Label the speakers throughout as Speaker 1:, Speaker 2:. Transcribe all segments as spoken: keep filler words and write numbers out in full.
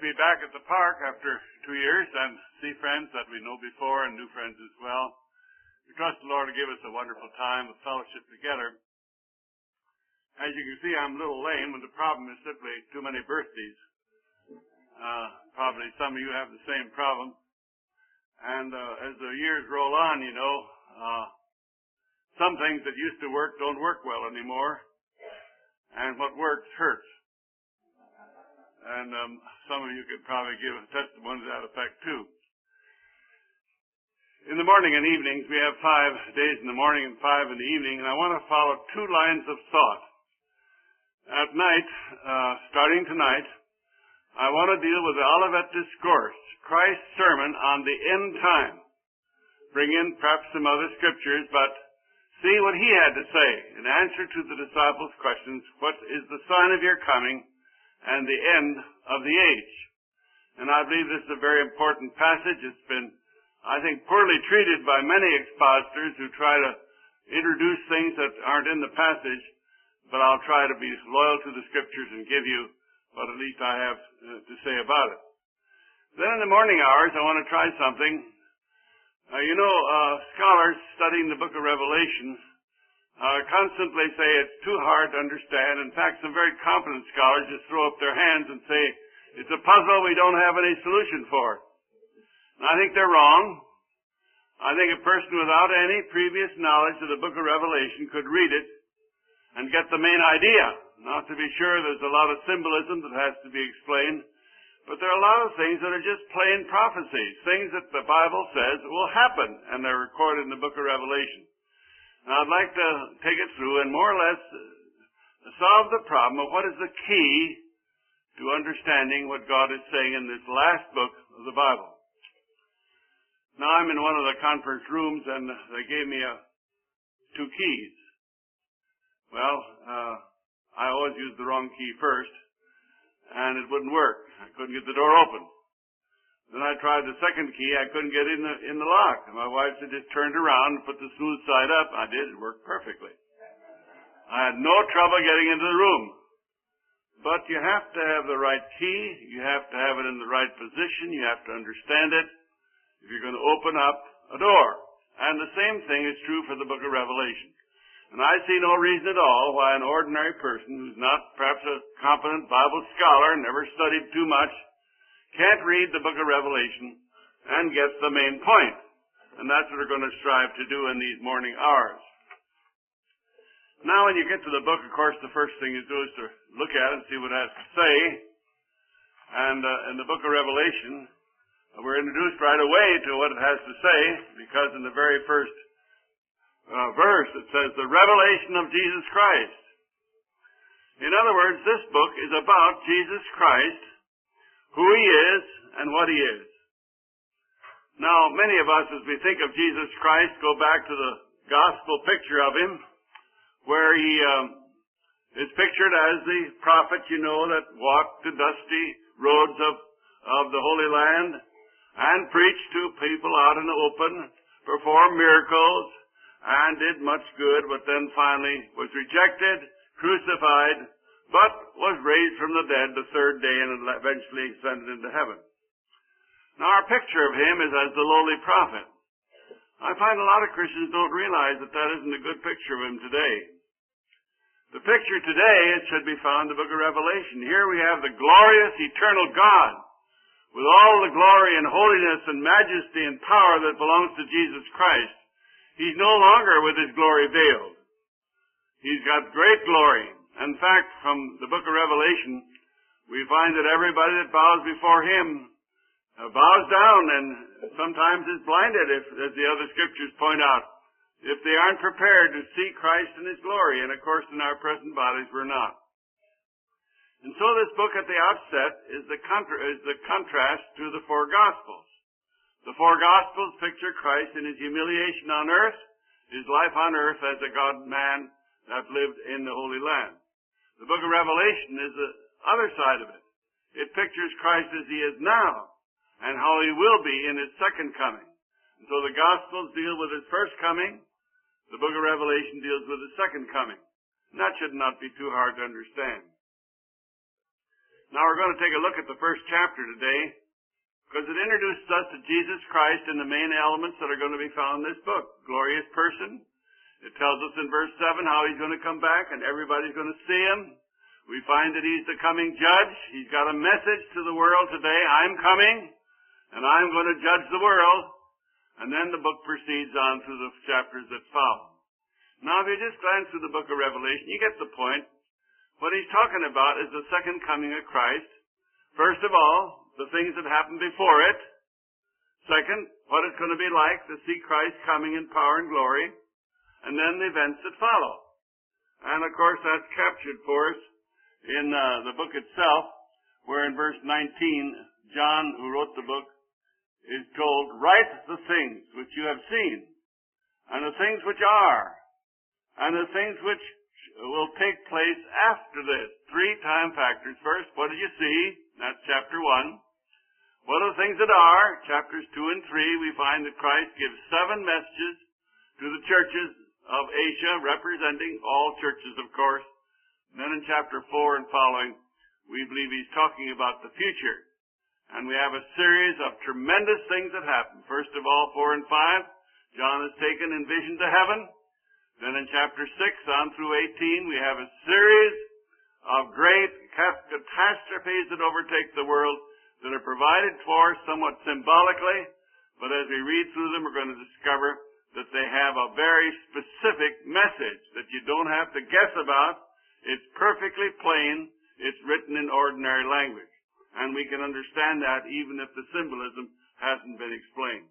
Speaker 1: be back at the park after two years and see friends that we know before and new friends as well. We trust the Lord to give us a wonderful time of fellowship together. As you can see, I'm a little lame, and the problem is simply too many birthdays. Uh, probably some of you have the same problem. And uh, as the years roll on, you know, uh, some things that used to work don't work well anymore. And what works hurts. And um, some of you could probably give a testimony to that effect too. In the morning and evenings, we have five days in the morning and five in the evening, and I want to follow two lines of thought. At night, uh, starting tonight, I want to deal with the Olivet Discourse, Christ's sermon on the end time. Bring in perhaps some other scriptures, but see what he had to say in answer to the disciples' questions, what is the sign of your coming and the end of the age? And I believe this is a very important passage. It's been, I think, poorly treated by many expositors who try to introduce things that aren't in the passage, but I'll try to be loyal to the scriptures and give you what at least I have uh, to say about it. Then in the morning hours, I want to try something. Uh, you know, uh, scholars studying the book of Revelation uh, constantly say it's too hard to understand. In fact, some very competent scholars just throw up their hands and say, it's a puzzle we don't have any solution for. And I think they're wrong. I think a person without any previous knowledge of the book of Revelation could read it and get the main idea. Now, to be sure, there's a lot of symbolism that has to be explained, but there are a lot of things that are just plain prophecies, things that the Bible says will happen, and they're recorded in the book of Revelation. Now, I'd like to take it through and more or less solve the problem of what is the key to understanding what God is saying in this last book of the Bible. Now, I'm in one of the conference rooms, and they gave me a, two keys. Well, uh, I always used the wrong key first, and it wouldn't work. I couldn't get the door open. Then I tried the second key. I couldn't get in the in the lock. And my wife said, just turned around and put the smooth side up. I did. It worked perfectly. I had no trouble getting into the room. But you have to have the right key. You have to have it in the right position. You have to understand it if you're going to open up a door. And the same thing is true for the book of Revelation. And I see no reason at all why an ordinary person who's not perhaps a competent Bible scholar, never studied too much, can't read the book of Revelation and get the main point. And that's what we're going to strive to do in these morning hours. Now, when you get to the book, of course, the first thing you do is to look at it and see what it has to say. And uh, in the book of Revelation, we're introduced right away to what it has to say, because in the very first Uh, verse, it says, the revelation of Jesus Christ. In other words, this book is about Jesus Christ, who he is and what he is. Now, many of us, as we think of Jesus Christ, go back to the gospel picture of him, where he um, is pictured as the prophet, you know, that walked the dusty roads of, of the Holy Land and preached to people out in the open, performed miracles, and did much good, but then finally was rejected, crucified, but was raised from the dead the third day and eventually ascended into heaven. Now, our picture of him is as the lowly prophet. I find a lot of Christians don't realize that that isn't a good picture of him today. The picture today, it should be found in the book of Revelation. Here we have the glorious, eternal God, with all the glory and holiness and majesty and power that belongs to Jesus Christ. He's no longer with his glory veiled. He's got great glory. In fact, from the book of Revelation, we find that everybody that bows before him uh, bows down and sometimes is blinded, if, as the other scriptures point out, if they aren't prepared to see Christ in his glory. And of course, in our present bodies, we're not. And so this book at the outset is the, contra- is the contrast to the four Gospels. The four Gospels picture Christ in his humiliation on earth, his life on earth as a God-man that lived in the Holy Land. The book of Revelation is the other side of it. It pictures Christ as he is now and how he will be in his second coming. And so the Gospels deal with his first coming. The book of Revelation deals with his second coming. And that should not be too hard to understand. Now we're going to take a look at the first chapter today, because it introduces us to Jesus Christ and the main elements that are going to be found in this book. Glorious person. It tells us in verse seven how he's going to come back and everybody's going to see him. We find that he's the coming judge. He's got a message to the world today. I'm coming, and I'm going to judge the world. And then the book proceeds on through the chapters that follow. Now, if you just glance through the book of Revelation, you get the point. What he's talking about is the second coming of Christ. First of all, the things that happened before it. Second, what it's going to be like to see Christ coming in power and glory. And then the events that follow. And, of course, that's captured for us in uh, the book itself, where in verse nineteen, John, who wrote the book, is told, write the things which you have seen, and the things which are, and the things which will take place after this. Three time factors. First, what did you see? That's chapter one. What are the things that are? Chapters two and three, we find that Christ gives seven messages to the churches of Asia, representing all churches, of course. And then in chapter four and following, we believe he's talking about the future. And we have a series of tremendous things that happen. First of all, four and five, John is taken in vision to heaven. Then in chapter six on through eighteen, we have a series of great catastrophes that overtake the world that are provided for somewhat symbolically. But as we read through them, we're going to discover that they have a very specific message that you don't have to guess about. It's perfectly plain. It's written in ordinary language. And we can understand that even if the symbolism hasn't been explained.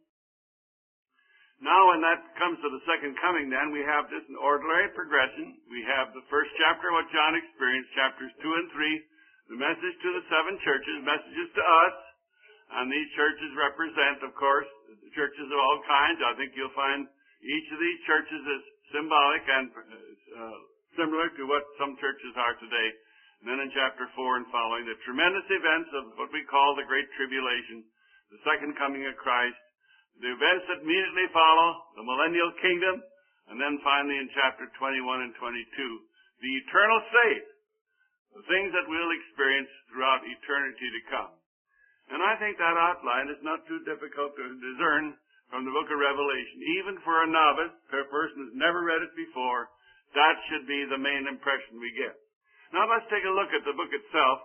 Speaker 1: Now, when that comes to the second coming, then, we have this in ordinary progression. We have the first chapter, what John experienced, chapters two and three, the message to the seven churches, messages to us. And these churches represent, of course, churches of all kinds. I think you'll find each of these churches is symbolic and uh, similar to what some churches are today. And then in chapter four and following, the tremendous events of what we call the Great Tribulation, the second coming of Christ, the events that immediately follow, the millennial kingdom, and then finally in chapter twenty-one and twenty-two, the eternal state, the things that we'll experience throughout eternity to come. And I think that outline is not too difficult to discern from the book of Revelation. Even for a novice, for a person who's never read it before, that should be the main impression we get. Now let's take a look at the book itself.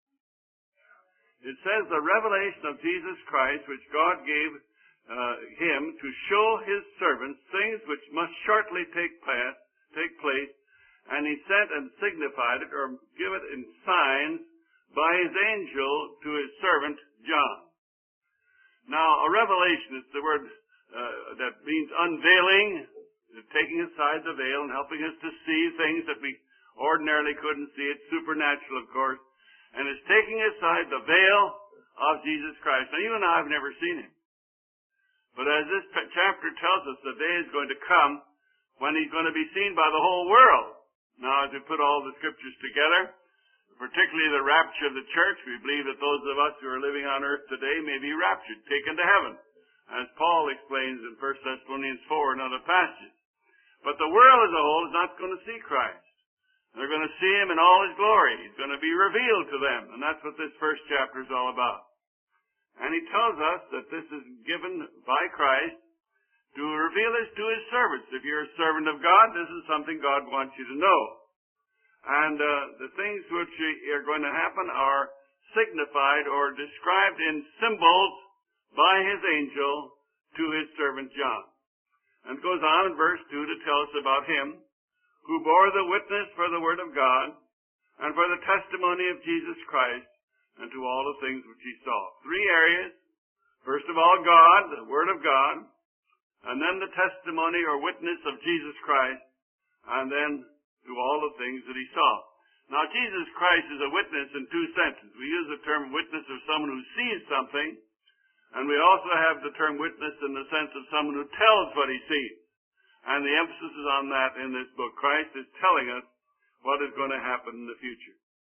Speaker 1: It says the revelation of Jesus Christ, which God gave uh, him to show his servants things which must shortly take place, take place, and he sent and signified it, or give it in signs, by his angel to his servant John. Now, a revelation is the word uh, that means unveiling, taking aside the veil and helping us to see things that we ordinarily couldn't see. It's supernatural, of course. And it's taking aside the veil of Jesus Christ. Now, you and I have never seen him. But as this chapter tells us, the day is going to come when he's going to be seen by the whole world. Now, as we put all the scriptures together, particularly the rapture of the church, we believe that those of us who are living on earth today may be raptured, taken to heaven, as Paul explains in First Thessalonians four and other passages. But the world as a whole is not going to see Christ. They're going to see him in all his glory. He's going to be revealed to them, and that's what this first chapter is all about. And he tells us that this is given by Christ to reveal this to his servants. If you're a servant of God, this is something God wants you to know. And uh, the things which are going to happen are signified or described in symbols by his angel to his servant John. And it goes on in verse two to tell us about him, who bore the witness for the word of God, and for the testimony of Jesus Christ, and to all the things which he saw. Three areas. First of all, God, the word of God, and then the testimony or witness of Jesus Christ, and then to all the things that he saw. Now, Jesus Christ is a witness in two senses. We use the term witness of someone who sees something, and we also have the term witness in the sense of someone who tells what he sees. And the emphasis is on that in this book. Christ is telling us what is going to happen in the future.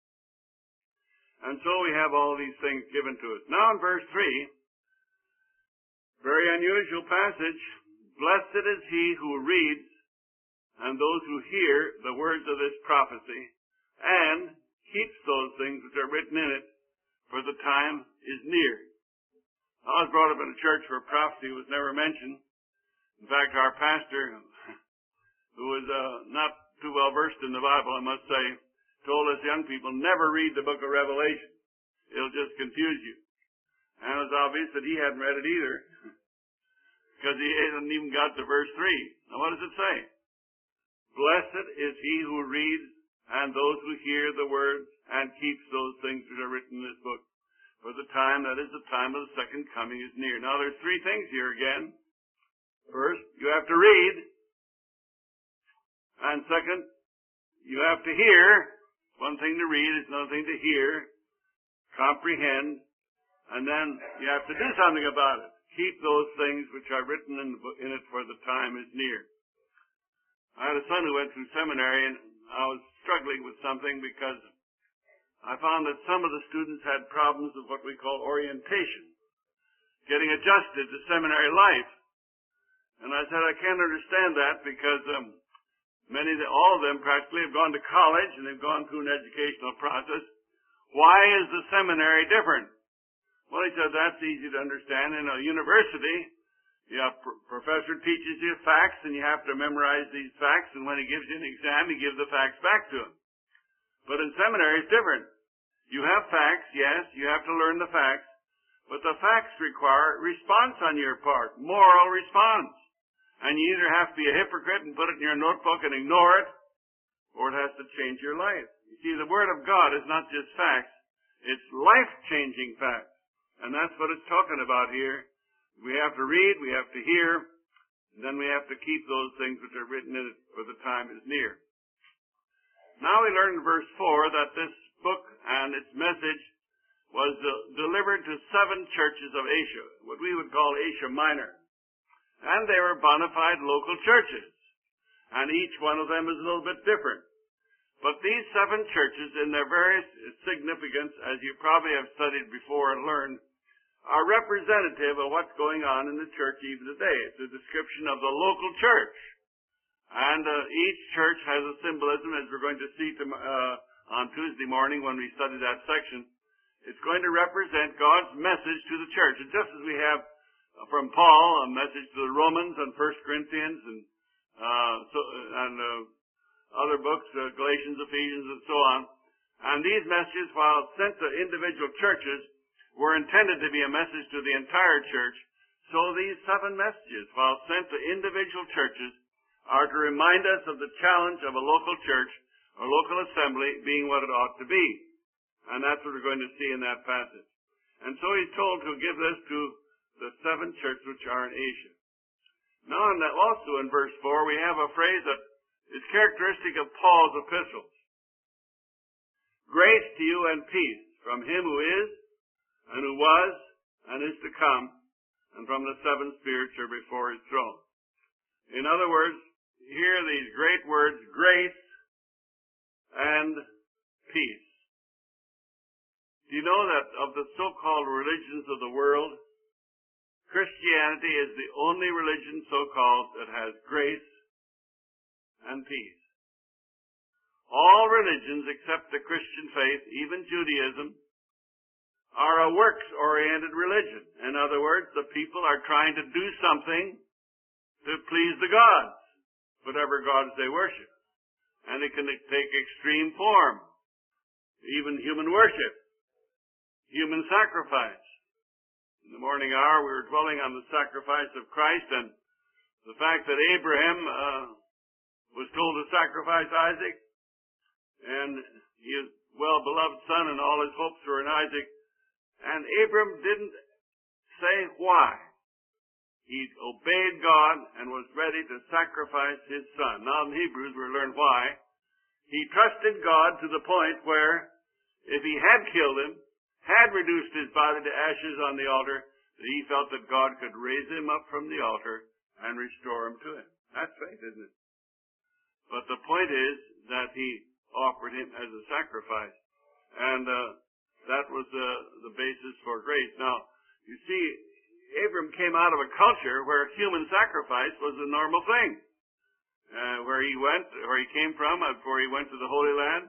Speaker 1: And so we have all these things given to us. Now in verse three, very unusual passage, blessed is he who reads and those who hear the words of this prophecy, and keeps those things which are written in it, for the time is near. I was brought up in a church where prophecy was never mentioned. In fact, our pastor, who was uh, not too well versed in the Bible, I must say, told us young people, never read the book of Revelation. It'll just confuse you. And it was obvious that he hadn't read it either, because he hadn't even got to verse three. Now what does it say? Blessed is he who reads and those who hear the words and keeps those things that are written in this book. For the time, that is the time of the second coming, is near. Now there's three things here again. First, you have to read. And second, you have to hear. One thing to read is another thing to hear, comprehend, and then you have to do something about it. Keep those things which are written in, the book, in it, for the time is near. I had a son who went through seminary, and I was struggling with something because I found that some of the students had problems of what we call orientation, getting adjusted to seminary life. And I said, I can't understand that because um, many, all of them practically have gone to college and they've gone through an educational process. Why is the seminary different? Well, he said, that's easy to understand. In a university, yeah, pr- professor teaches you facts and you have to memorize these facts, and when he gives you an exam, he gives the facts back to him. But in seminary, it's different. You have facts, yes, you have to learn the facts, but the facts require response on your part, moral response. And you either have to be a hypocrite and put it in your notebook and ignore it, or it has to change your life. You see, the Word of God is not just facts, it's life-changing facts. And that's what it's talking about here. We have to read, we have to hear, and then we have to keep those things which are written in it, for the time is near. Now we learn in verse four that this book and its message was uh, delivered to seven churches of Asia, what we would call Asia Minor. And they were bona fide local churches. And each one of them is a little bit different. But these seven churches, in their various significance, as you probably have studied before and learned, are representative of what's going on in the church even today. It's a description of the local church. And uh, each church has a symbolism, as we're going to see to, uh, on Tuesday morning when we study that section. It's going to represent God's message to the church. And just as we have uh, from Paul a message to the Romans and First Corinthians and uh, so, and uh, other books, uh, Galatians, Ephesians, and so on. And these messages, while sent to individual churches, were intended to be a message to the entire church. So these seven messages, while sent to individual churches, are to remind us of the challenge of a local church or local assembly being what it ought to be. And that's what we're going to see in that passage. And so he's told to give this to the seven churches which are in Asia. Now, and also in verse four, we have a phrase that is characteristic of Paul's epistles. Grace to you and peace from him who is, and who was, and is to come, and from the seven spirits who are before his throne. In other words, hear these great words, grace and peace. Do you know that of the so-called religions of the world, Christianity is the only religion, so-called, that has grace and peace. All religions except the Christian faith, even Judaism, are a works-oriented religion. In other words, the people are trying to do something to please the gods, whatever gods they worship. And it can take extreme form, even human worship, human sacrifice. In the morning hour, we were dwelling on the sacrifice of Christ and the fact that Abraham uh, was told to sacrifice Isaac, and his well-beloved son, and all his hopes were in Isaac. And Abram didn't say why. He obeyed God and was ready to sacrifice his son. Now in Hebrews we learn why. He trusted God to the point where if he had killed him, had reduced his body to ashes on the altar, that he felt that God could raise him up from the altar and restore him to him. That's faith, isn't it? But the point is that he offered him as a sacrifice. And uh, that was uh, the basis for grace. Now, you see, Abram came out of a culture where human sacrifice was a normal thing. Uh, where he went, where he came from, uh, before he went to the Holy Land,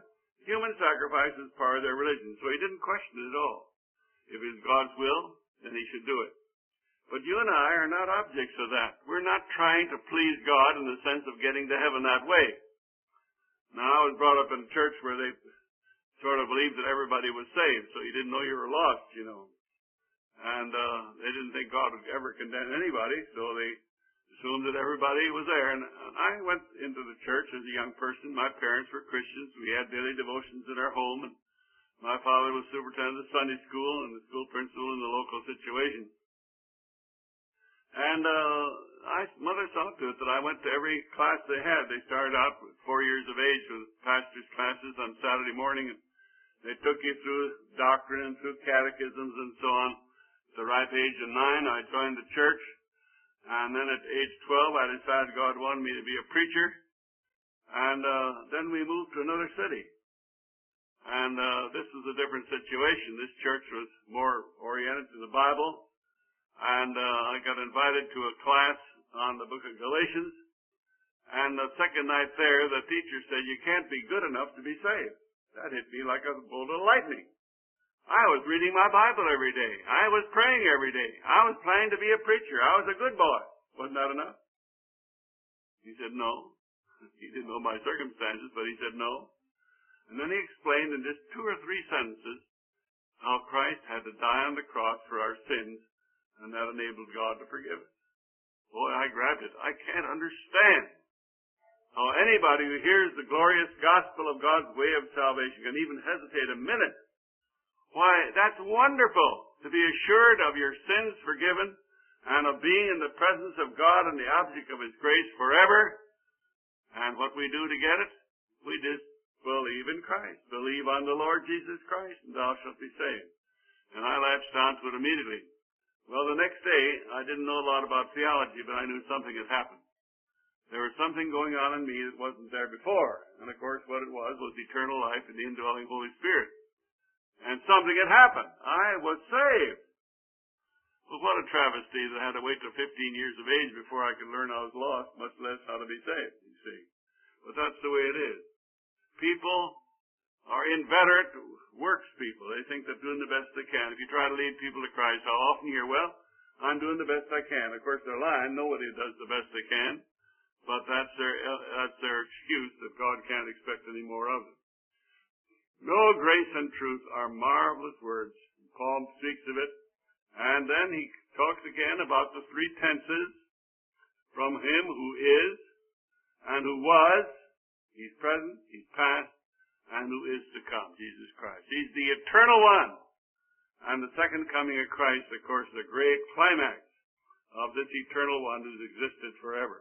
Speaker 1: human sacrifice is part of their religion. So he didn't question it at all. If it's God's will, then he should do it. But you and I are not objects of that. We're not trying to please God in the sense of getting to heaven that way. Now, I was brought up in a church where they sort of believed that everybody was saved, so you didn't know you were lost, you know. And uh, they didn't think God would ever condemn anybody, so they assumed that everybody was there. And I went into the church as a young person. My parents were Christians. We had daily devotions in our home, and my father was superintendent of Sunday school and the school principal in the local situation. And uh, I, mother saw to it that I went to every class they had. They started out with four years of age with pastor's classes on Saturday morning. And they took you through doctrine and through catechisms and so on. At the ripe age of nine, I joined the church. And then at age twelve, I decided God wanted me to be a preacher. And uh, then we moved to another city. And uh, this was a different situation. This church was more oriented to the Bible. And uh, I got invited to a class on the book of Galatians. And the second night there, the teacher said, you can't be good enough to be saved. That hit me like a bolt of lightning. I was reading my Bible every day. I was praying every day. I was planning to be a preacher. I was a good boy. Wasn't that enough? He said no. He didn't know my circumstances, but he said no. And then he explained in just two or three sentences how Christ had to die on the cross for our sins, and that enabled God to forgive us. Boy, I grabbed it. I can't understand how anybody who hears the glorious gospel of God's way of salvation can even hesitate a minute. Why, that's wonderful to be assured of your sins forgiven and of being in the presence of God and the object of His grace forever. And what we do to get it? We just believe in Christ. Believe on the Lord Jesus Christ, and thou shalt be saved. And I latched onto it immediately. Well, the next day, I didn't know a lot about theology, but I knew something had happened. There was something going on in me that wasn't there before. And of course, what it was was eternal life in the indwelling Holy Spirit. And something had happened. I was saved. Well, what a travesty that I had to wait till fifteen years of age before I could learn I was lost, much less how to be saved, you see. But that's the way it is. People are inveterate works people. They think they're doing the best they can. If you try to lead people to Christ, how often you hear, well, I'm doing the best I can. Of course, they're lying. Nobody does the best they can. But that's their, uh, that's their excuse that God can't expect any more of them. No, grace and truth are marvelous words. Paul speaks of it. And then he talks again about the three tenses from Him who is and who was. He's present, He's past, and who is to come, Jesus Christ. He's the eternal one. And the second coming of Christ, of course, the great climax of this eternal one who's existed forever.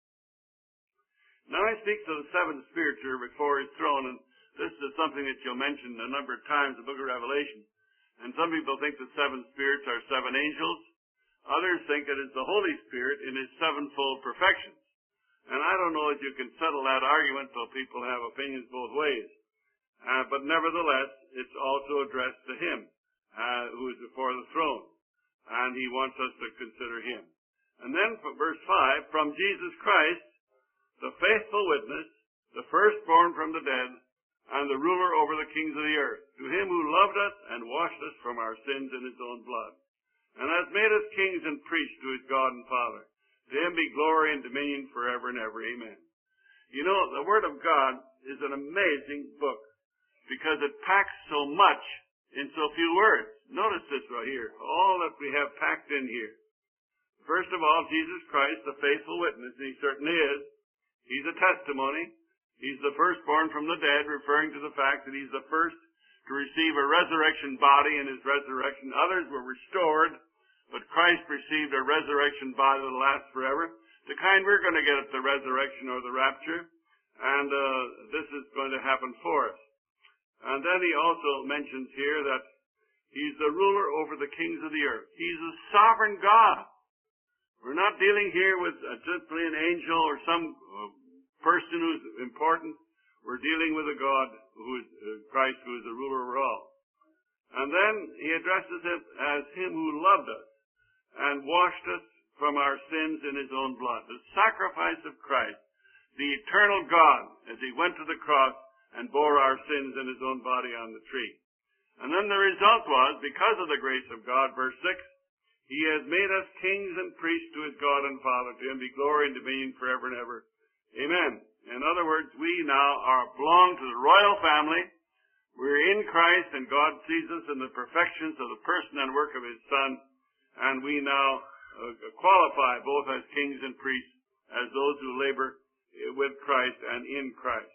Speaker 1: Now he speaks of the seven spirits here before His throne, and this is something that you'll mention a number of times in the book of Revelation. And some people think the seven spirits are seven angels. Others think it is the Holy Spirit in His sevenfold perfections. And I don't know if you can settle that argument, though people have opinions both ways. Uh, but nevertheless, it's also addressed to Him, uh, who is before the throne. And He wants us to consider Him. And then from verse five, from Jesus Christ, the faithful witness, the firstborn from the dead, and the ruler over the kings of the earth, to Him who loved us and washed us from our sins in His own blood, and has made us kings and priests to His God and Father. To Him be glory and dominion forever and ever. Amen. You know, the Word of God is an amazing book because it packs so much in so few words. Notice this right here, all that we have packed in here. First of all, Jesus Christ, the faithful witness, and He certainly is. He's a testimony. He's the firstborn from the dead, referring to the fact that He's the first to receive a resurrection body in His resurrection. Others were restored, but Christ received a resurrection body that lasts forever, the kind we're going to get at the resurrection or the rapture. And uh, this is going to happen for us. And then he also mentions here that He's the ruler over the kings of the earth. He's a sovereign God. We're not dealing here with uh, simply an angel or some uh, person who's important. We're dealing with a God who is uh, Christ, who is the ruler over all. And then he addresses it as Him who loved us and washed us from our sins in His own blood. The sacrifice of Christ, the eternal God, as He went to the cross and bore our sins in his own body on the tree. And then the result was, because of the grace of God, verse six, he has made us kings and priests to his God and Father. To him be glory and dominion forever and ever. Amen. In other words, we now are belong to the royal family. We're in Christ, and God sees us in the perfections of the person and work of his Son. And we now uh, qualify both as kings and priests, as those who labor with Christ and in Christ.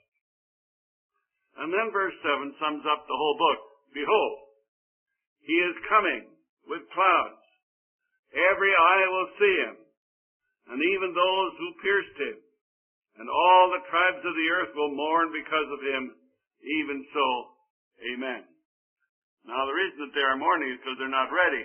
Speaker 1: And then verse seven sums up the whole book. Behold, he is coming with clouds. Every eye will see him, and even those who pierced him. And all the tribes of the earth will mourn because of him. Even so, amen. Now, the reason that they are mourning is because they're not ready.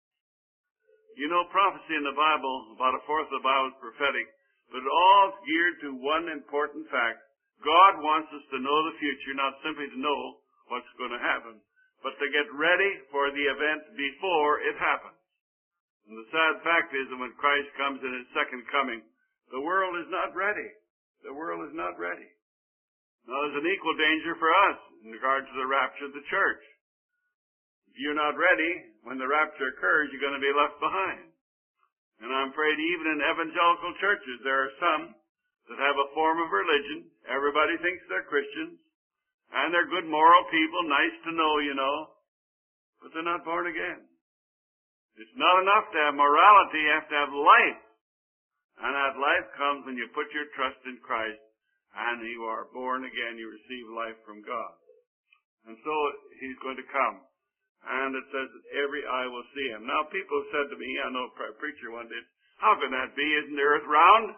Speaker 1: You know, prophecy in the Bible, about a fourth of the Bible is prophetic, but it all is geared to one important fact. God wants us to know the future, not simply to know what's going to happen, but to get ready for the event before it happens. And the sad fact is that when Christ comes in his second coming, the world is not ready. The world is not ready. Now, there's an equal danger for us in regard to the rapture of the church. If you're not ready, when the rapture occurs, you're going to be left behind. And I'm afraid even in evangelical churches, there are some that have a form of religion. Everybody thinks they're Christians, and they're good moral people, nice to know, you know, but they're not born again. It's not enough to have morality, you have to have life. And that life comes when you put your trust in Christ, and you are born again, you receive life from God. And so he's going to come. And it says that every eye will see him. Now, people have said to me, I know a preacher one day, how can that be? Isn't the earth round?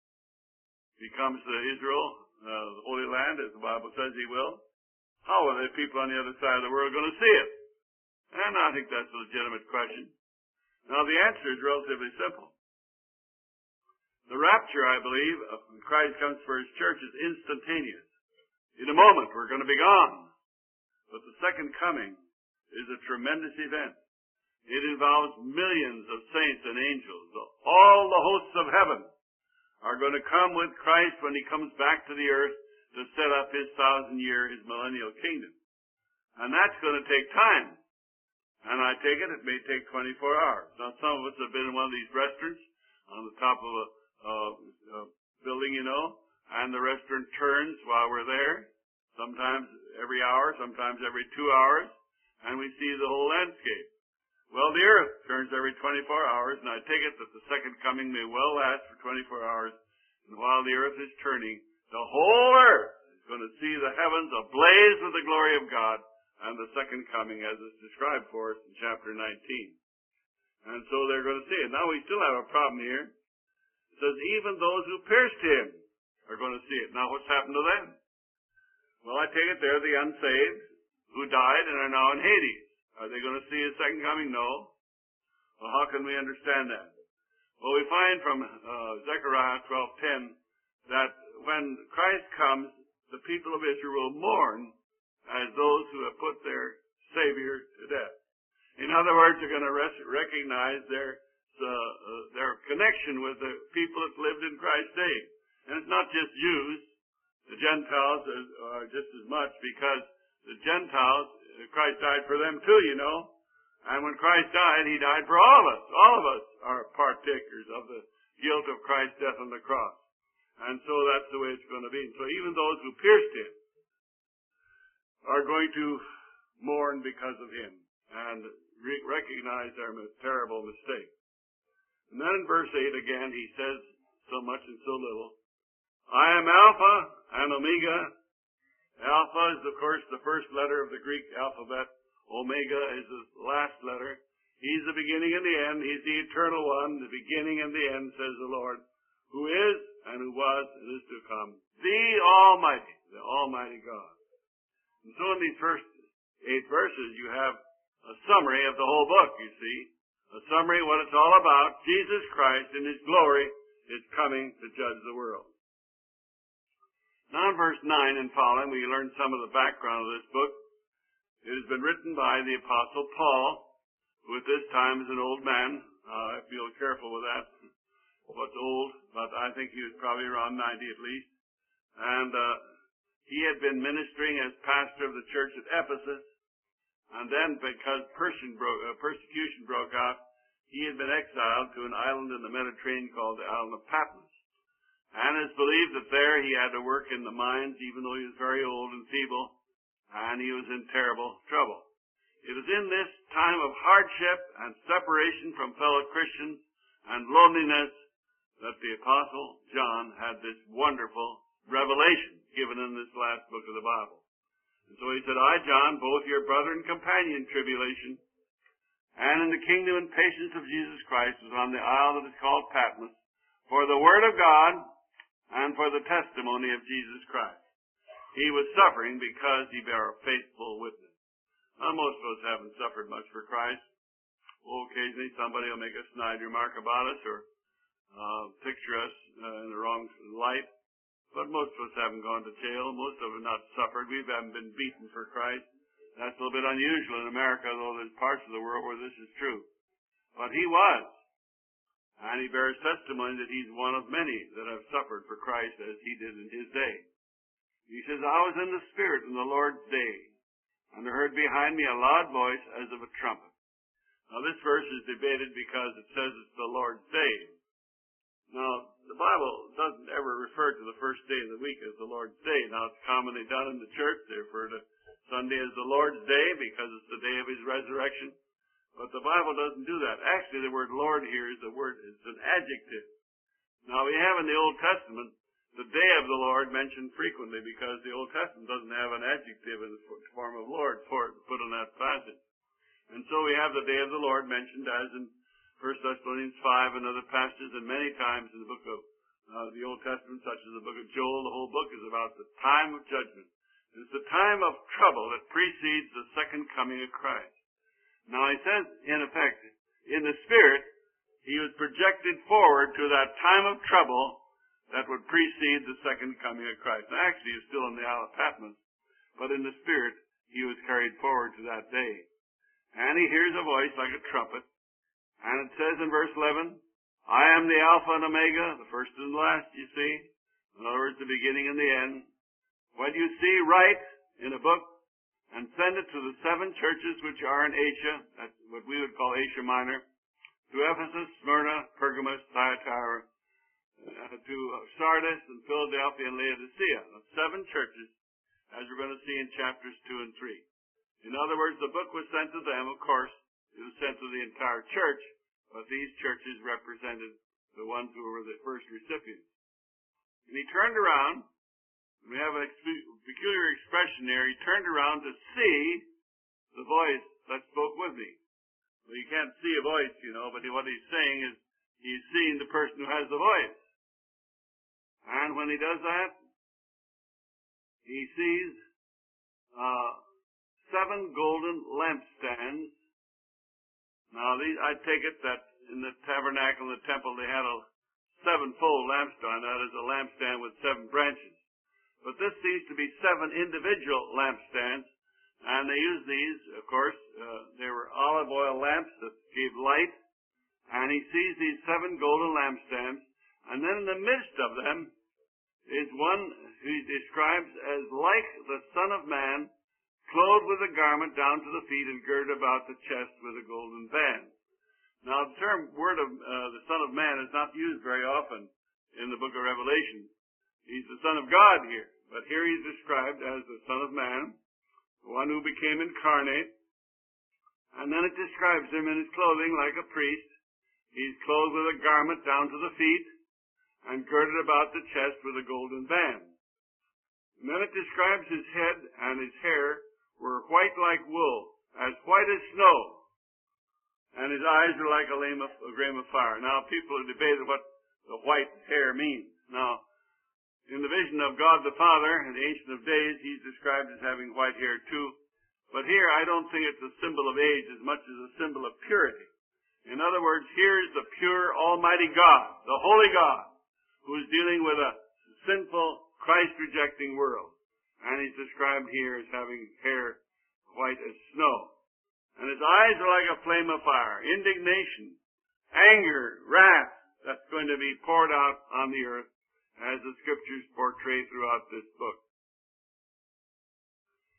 Speaker 1: He comes to Israel, uh, the Holy Land, as the Bible says he will. How are the people on the other side of the world going to see it? And I think that's a legitimate question. Now, the answer is relatively simple. The rapture, I believe, when Christ comes for his church, is instantaneous. In a moment, we're going to be gone. But the second coming is a tremendous event. It involves millions of saints and angels. All the hosts of heaven are going to come with Christ when he comes back to the earth to set up his thousand-year, his millennial kingdom. And that's going to take time. And I take it, it may take twenty-four hours. Now, some of us have been in one of these restaurants on the top of a uh, uh, building, you know, and the restaurant turns while we're there, sometimes every hour, sometimes every two hours, and we see the whole landscape. Well, the earth turns every twenty-four hours, and I take it that the second coming may well last for twenty-four hours, and while the earth is turning, the whole earth is going to see the heavens ablaze with the glory of God, and the second coming as is described for us in chapter nineteen. And so they're going to see it. Now, we still have a problem here. It says, even those who pierced him are going to see it. Now, what's happened to them? Well, I take it they're the unsaved who died and are now in Hades. Are they going to see his second coming? No. Well, how can we understand that? Well, we find from uh, Zechariah twelve ten that when Christ comes, the people of Israel will mourn as those who have put their Savior to death. In other words, they're going to res- recognize their uh, uh, their connection with the people that lived in Christ's day. And it's not just Jews. The Gentiles are, are just as much, because the Gentiles, Christ died for them too, you know. And when Christ died, he died for all of us. All of us are partakers of the guilt of Christ's death on the cross. And so that's the way it's going to be. So even those who pierced him are going to mourn because of him and re- recognize their terrible mistake. And then in verse eight again, he says so much and so little. I am Alpha and Omega. Alpha is, of course, the first letter of the Greek alphabet. Omega is the last letter. He's the beginning and the end. He's the eternal one, the beginning and the end, says the Lord, who is and who was and is to come, the Almighty, the Almighty God. And so in these first eight verses, you have a summary of the whole book, you see. A summary of what it's all about. Jesus Christ in his glory is coming to judge the world. Now in verse nine and following, we learn some of the background of this book. It has been written by the Apostle Paul, who at this time is an old man. Uh, I feel careful with that. What's old? But I think he was probably around ninety at least. And uh, He had been ministering as pastor of the church at Ephesus, and then because Persian broke, uh, persecution broke out, he had been exiled to an island in the Mediterranean called the island of Patmos. And it's believed that there he had to work in the mines, even though he was very old and feeble, and he was in terrible trouble. It was in this time of hardship and separation from fellow Christians and loneliness that the Apostle John had this wonderful revelation given in this last book of the Bible. And so he said, I, John, both your brother and companion in tribulation, and in the kingdom and patience of Jesus Christ, was on the isle that is called Patmos, for the word of God and for the testimony of Jesus Christ. He was suffering because he bare a faithful witness. Now, most of us haven't suffered much for Christ. Well, occasionally somebody will make a snide remark about us or uh, picture us uh, in the wrong light. But most of us haven't gone to jail. Most of us have not suffered. We haven't been beaten for Christ. That's a little bit unusual in America, though there's parts of the world where this is true. But he was. And he bears testimony that he's one of many that have suffered for Christ as he did in his day. He says, I was in the Spirit in the Lord's day, and I heard behind me a loud voice as of a trumpet. Now this verse is debated because it says it's the Lord's day. Now, the Bible doesn't ever refer to the first day of the week as the Lord's day. Now, it's commonly done in the church. They refer to Sunday as the Lord's day because it's the day of his resurrection. But the Bible doesn't do that. Actually, the word Lord here is the word, it's an adjective. Now, we have in the Old Testament the day of the Lord mentioned frequently because the Old Testament doesn't have an adjective in the form of Lord for it put in that passage. And so we have the day of the Lord mentioned as in First Thessalonians five and other passages, and many times in the book of uh, the Old Testament, such as the book of Joel. The whole book is about the time of judgment. It's the time of trouble that precedes the second coming of Christ. Now he says, in effect, in the Spirit, he was projected forward to that time of trouble that would precede the second coming of Christ. Now actually he was still in the Isle of Patmos, but in the Spirit, he was carried forward to that day. And he hears a voice like a trumpet. And it says in verse eleven, I am the Alpha and Omega, the first and the last, you see. In other words, the beginning and the end. What you see, write in a book and send it to the seven churches which are in Asia, that's what we would call Asia Minor, to Ephesus, Smyrna, Pergamos, Thyatira, uh, to Sardis and Philadelphia and Laodicea. That's seven churches, as we're going to see in chapters two and three. In other words, the book was sent to them, of course. It was sent to the entire church, but these churches represented the ones who were the first recipients. And he turned around, and we have a peculiar expression there, he turned around to see the voice that spoke with me. Well, you can't see a voice, you know, but what he's saying is he's seeing the person who has the voice. And when he does that, he sees uh, seven golden lampstands. Now, these, I take it that in the tabernacle and the temple, they had a sevenfold lampstand. That is a lampstand with seven branches. But this seems to be seven individual lampstands. And they used these, of course, uh, they were olive oil lamps that gave light. And he sees these seven golden lampstands. And then in the midst of them is one who he describes as like the Son of Man, clothed with a garment down to the feet and girded about the chest with a golden band. Now, the term word of uh, the Son of Man is not used very often in the book of Revelation. He's the Son of God here. But here he's described as the Son of Man, the one who became incarnate. And then it describes him in his clothing like a priest. He's clothed with a garment down to the feet and girded about the chest with a golden band. And then it describes his head and his hair were white like wool, as white as snow, and his eyes were like a, lame of, a flame of fire. Now, people have debated what the white hair means. Now, in the vision of God the Father, in the Ancient of Days, he's described as having white hair too. But here, I don't think it's a symbol of age as much as a symbol of purity. In other words, here's the pure, almighty God, the holy God, who is dealing with a sinful, Christ-rejecting world. And he's described here as having hair white as snow. And his eyes are like a flame of fire. Indignation, anger, wrath, that's going to be poured out on the earth as the Scriptures portray throughout this book.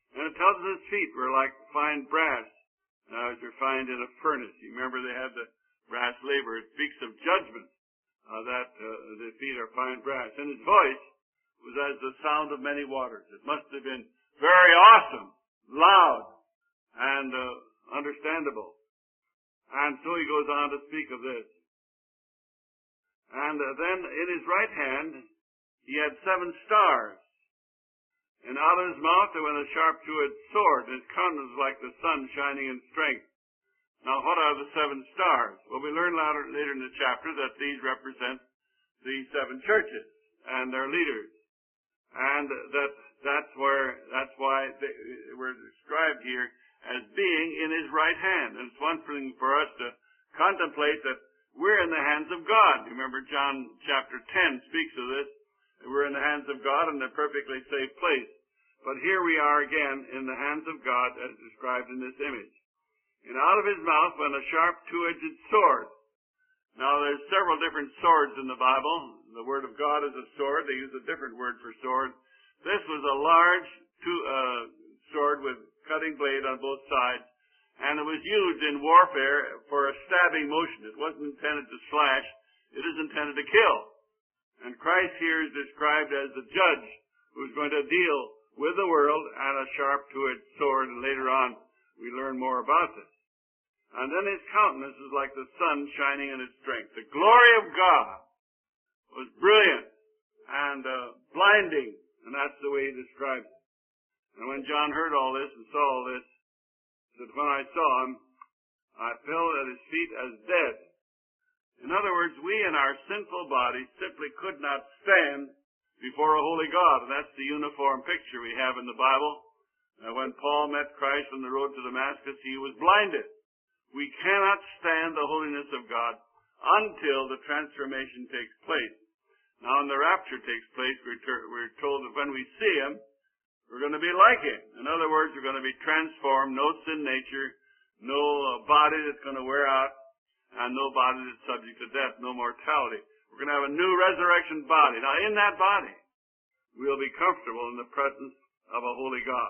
Speaker 1: And it tells us his feet were like fine brass, uh, as refined in a furnace. You remember they had the brass laver. It speaks of judgment, uh, that uh, the feet are fine brass. And his voice was as the sound of many waters. It must have been very awesome, loud, and uh, understandable. And so he goes on to speak of this. And uh, then in his right hand he had seven stars. And out of his mouth there went a sharp two-edged sword, and his countenance was like the sun shining in strength. Now what are the seven stars? Well, we learn later, later in the chapter that these represent the seven churches and their leaders. And that that's where that's why they were described here as being in his right hand. And it's one thing for us to contemplate that we're in the hands of God. You remember John chapter ten speaks of this. We're in the hands of God in a perfectly safe place. But here we are again in the hands of God as described in this image. And out of his mouth went a sharp two-edged sword. Now there's several different swords in the Bible. The Word of God is a sword. They use a different word for sword. This was a large two, uh, sword with cutting blade on both sides. And it was used in warfare for a stabbing motion. It wasn't intended to slash. It is intended to kill. And Christ here is described as the judge who's going to deal with the world and a sharp two-edged sword. And later on, we learn more about this. And then his countenance is like the sun shining in its strength. The glory of God was brilliant and uh, blinding. And that's the way he describes it. And when John heard all this and saw all this, he said, when I saw him, I fell at his feet as dead. In other words, we in our sinful bodies simply could not stand before a holy God. And that's the uniform picture we have in the Bible. Uh, when Paul met Christ on the road to Damascus, he was blinded. We cannot stand the holiness of God until the transformation takes place. Now, when the rapture takes place, we're, ter- we're told that when we see him, we're going to be like him. In other words, we're going to be transformed, no sin nature, no uh, body that's going to wear out, and no body that's subject to death, no mortality. We're going to have a new resurrection body. Now, in that body, we'll be comfortable in the presence of a holy God.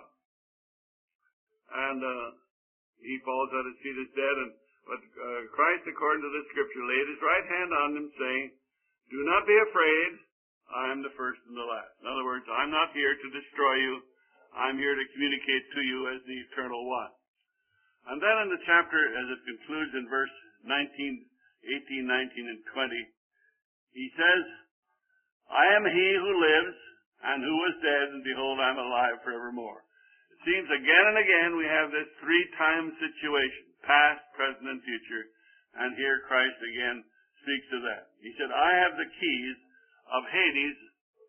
Speaker 1: And uh, he falls at his feet as dead. And but uh, Christ, according to the Scripture, laid his right hand on him, saying, do not be afraid. I am the first and the last. In other words, I'm not here to destroy you. I'm here to communicate to you as the eternal one. And then in the chapter, as it concludes in verse nineteen, eighteen, nineteen, and twenty, he says, I am he who lives and who was dead, and behold, I am alive forevermore. It seems again and again we have this three-time situation, past, present, and future. And here Christ again speaks to that. He said, I have the keys of Hades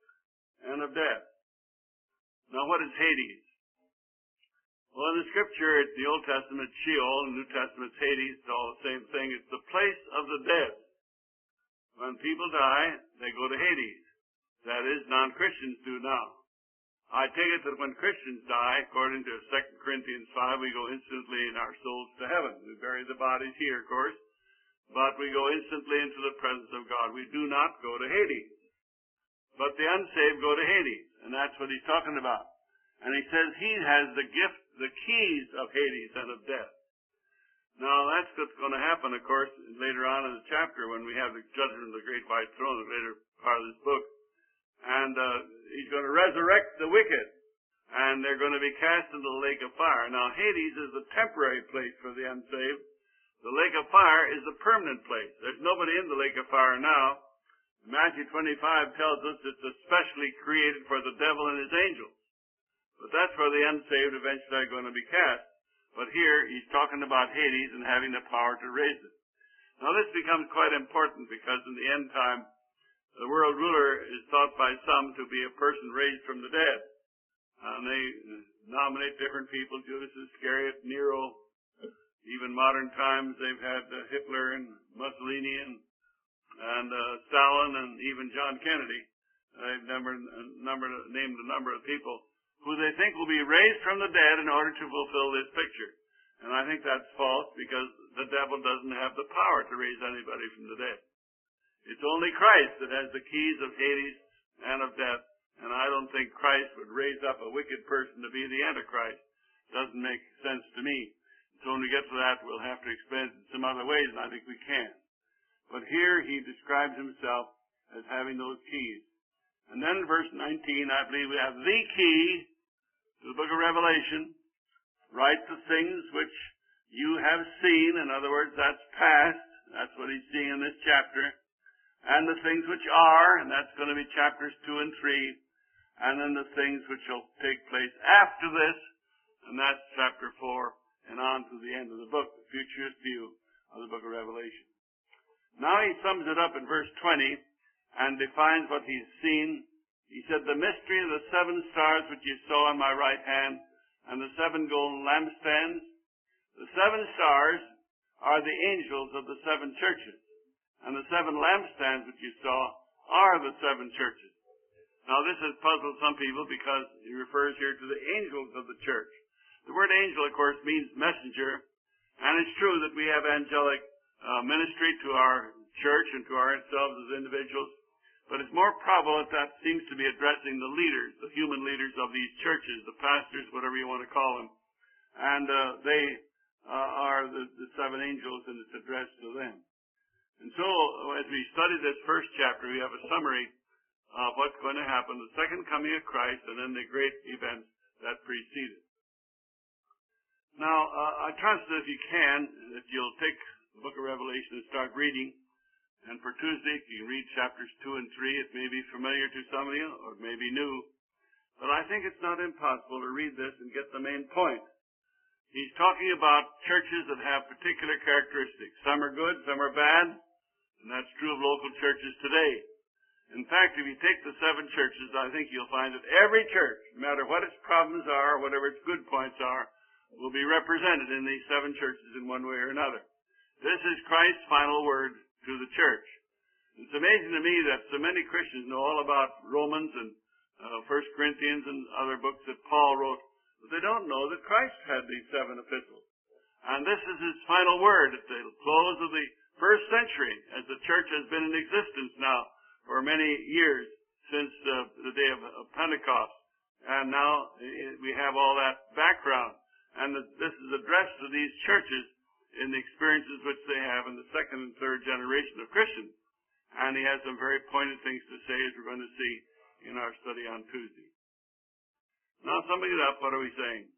Speaker 1: and of death. Now what is Hades? Well, in the Scripture, it's the Old Testament, Sheol, and New Testament, Hades. It's all the same thing. It's the place of the dead. When people die, they go to Hades. That is, non-Christians do now. I take it that when Christians die, according to Second Corinthians five, we go instantly in our souls to heaven. We bury the bodies here, of course, but we go instantly into the presence of God. We do not go to Hades. But the unsaved go to Hades, and that's what he's talking about. And he says he has the gift, the keys of Hades and of death. Now, that's what's going to happen, of course, later on in the chapter when we have the judgment of the great white throne, the later part of this book. And uh, he's going to resurrect the wicked, and they're going to be cast into the lake of fire. Now, Hades is the temporary place for the unsaved. The lake of fire is the permanent place. There's nobody in the lake of fire now. Matthew twenty-five tells us it's especially created for the devil and his angels. But that's where the unsaved eventually are going to be cast. But here, he's talking about Hades and having the power to raise it. Now, this becomes quite important because in the end time, the world ruler is thought by some to be a person raised from the dead. And they nominate different people, Judas Iscariot, Nero. Even modern times, they've had uh, Hitler and Mussolini and, and uh, Stalin and even John Kennedy. They've numbered, numbered, named a number of people who they think will be raised from the dead in order to fulfill this picture. And I think that's false because the devil doesn't have the power to raise anybody from the dead. It's only Christ that has the keys of Hades and of death. And I don't think Christ would raise up a wicked person to be the Antichrist. doesn't make sense to me. So when we get to that, we'll have to explain it in some other ways, and I think we can. But here he describes himself as having those keys. And then in verse nineteen, I believe we have the key to the book of Revelation. Write the things which you have seen. In other words, that's past. That's what he's seeing in this chapter. And the things which are, and that's going to be chapters two and three. And then the things which shall take place after this, and that's chapter four, and on to the end of the book, the futurist view of the book of Revelation. Now he sums it up in verse twenty and defines what he's seen. He said, the mystery of the seven stars which you saw on my right hand, and the seven golden lampstands. The seven stars are the angels of the seven churches, and the seven lampstands which you saw are the seven churches. Now this has puzzled some people because he refers here to the angels of the church. The word angel, of course, means messenger, and it's true that we have angelic uh, ministry to our church and to ourselves as individuals, but it's more probable that that seems to be addressing the leaders, the human leaders of these churches, the pastors, whatever you want to call them, and uh, they uh, are the, the seven angels, and it's addressed to them. And so, as we study this first chapter, we have a summary of what's going to happen, the second coming of Christ, and then the great events that preceded. Now, uh, I trust that if you can, that you'll take the book of Revelation and start reading. And for Tuesday, you can read chapters two and three. It may be familiar to some of you, or it may be new. But I think it's not impossible to read this and get the main point. He's talking about churches that have particular characteristics. Some are good, some are bad, and that's true of local churches today. In fact, if you take the seven churches, I think you'll find that every church, no matter what its problems are, whatever its good points are, will be represented in these seven churches in one way or another. This is Christ's final word to the church. It's amazing to me that so many Christians know all about Romans and uh, First Corinthians and other books that Paul wrote, but they don't know that Christ had these seven epistles. And this is his final word at the close of the first century, as the church has been in existence now for many years, since uh, the day of, of Pentecost. And now uh, we have all that background. And the, this is addressed to these churches in the experiences which they have in the second and third generation of Christians. And he has some very pointed things to say, as we're going to see in our study on Tuesday. Now, summing it up, what are we saying?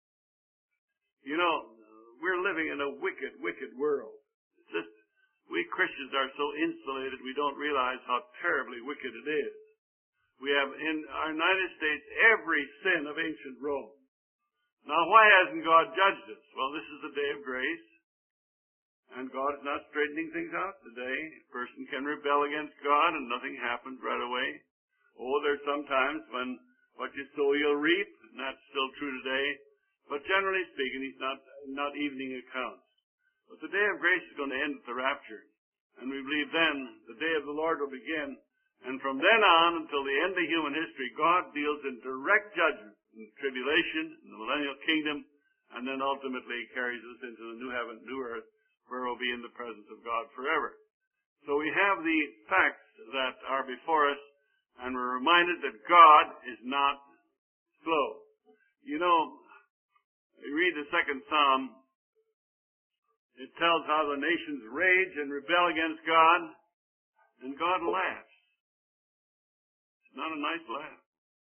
Speaker 1: You know, we're living in a wicked, wicked world. It's just, we Christians are so insulated, we don't realize how terribly wicked it is. We have in our United States every sin of ancient Rome. Now, why hasn't God judged us? Well, this is the day of grace, and God is not straightening things out today. A person can rebel against God, and nothing happens right away. Oh, there's some times when what you sow you'll reap, and that's still true today. But generally speaking, he's not, not evening accounts. But the day of grace is going to end at the rapture. And we believe then the day of the Lord will begin. And from then on until the end of human history, God deals in direct judgment in tribulation, in the millennial kingdom, and then ultimately carries us into the new heaven, new earth, where we'll be in the presence of God forever. So we have the facts that are before us, and we're reminded that God is not slow. You know, you read the second Psalm, it tells how the nations rage and rebel against God, and God laughs. It's not a nice laugh.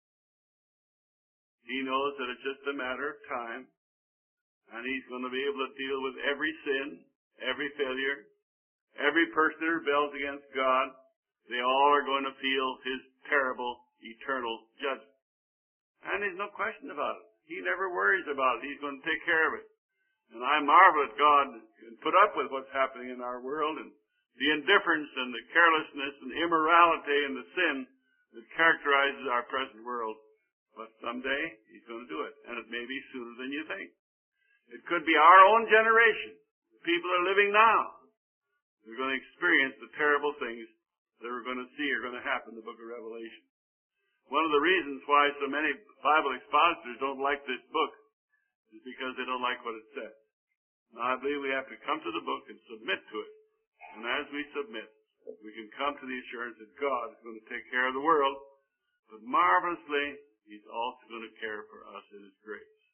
Speaker 1: He knows that it's just a matter of time, and he's going to be able to deal with every sin, every failure, every person that rebels against God. They all are going to feel his terrible, eternal judgment. And there's no question about it. He never worries about it. He's going to take care of it. And I marvel at God can put up with what's happening in our world and the indifference and the carelessness and immorality and the sin that characterizes our present world. But someday he's going to do it, and it may be sooner than you think. It could be our own generation. The people that are living now. They're going to experience the terrible things that we're going to see are going to happen in the book of Revelation. One of the reasons why so many Bible expositors don't like this book is because they don't like what it says. Now, I believe we have to come to the book and submit to it. And as we submit, we can come to the assurance that God is going to take care of the world, but marvelously, he's also going to care for us in his grace.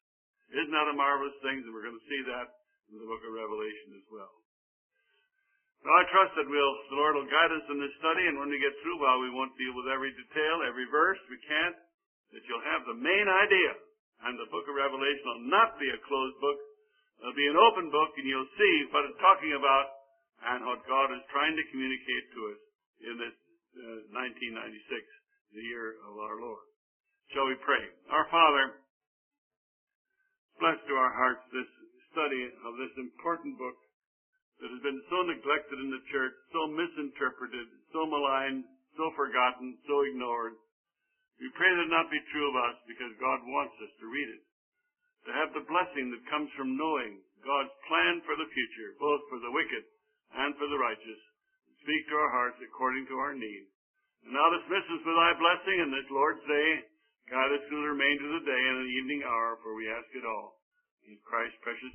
Speaker 1: Isn't that a marvelous thing? And we're going to see that in the book of Revelation as well. Now, I trust that we'll, the Lord will guide us in this study, and when we get through, while we won't deal with every detail, every verse, we can't, that you'll have the main idea. And the book of Revelation will not be a closed book. It'll be an open book, and you'll see what it's talking about and what God is trying to communicate to us in this uh, nineteen ninety-six, the year of our Lord. Shall we pray? Our Father, bless to our hearts this study of this important book that has been so neglected in the church, so misinterpreted, so maligned, so forgotten, so ignored. We pray that it not be true of us, because God wants us to read it, to have the blessing that comes from knowing God's plan for the future, both for the wicked and for the righteous. Speak to our hearts according to our need. And now dismiss us with thy blessing in this Lord's day. Guide us through the remainder of the day and the evening hour, for we ask it all in Christ's precious